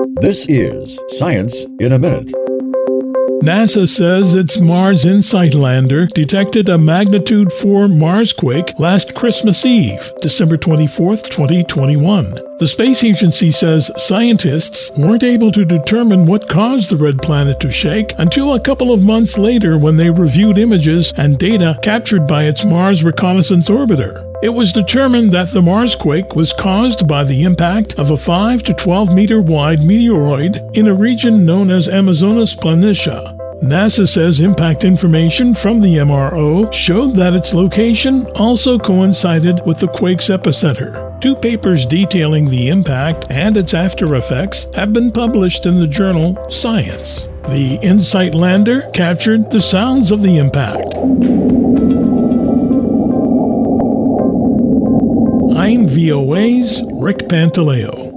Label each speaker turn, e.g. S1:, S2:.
S1: This is Science in a Minute.
S2: NASA says its Mars InSight lander detected a magnitude 4 Marsquake last Christmas Eve, December 24, 2021. The space agency says scientists weren't able to determine what caused the red planet to shake until a couple of months later when they reviewed images and data captured by its Mars Reconnaissance Orbiter. It was determined that the Marsquake was caused by the impact of a 5 to 12 meter wide meteoroid in a region known as Amazonas Planitia. NASA says impact information from the MRO showed that its location also coincided with the quake's epicenter. 2 papers detailing the impact and its after effects have been published in the journal Science. The InSight lander captured the sounds of the impact. I'm VOA's Rick Pantaleo.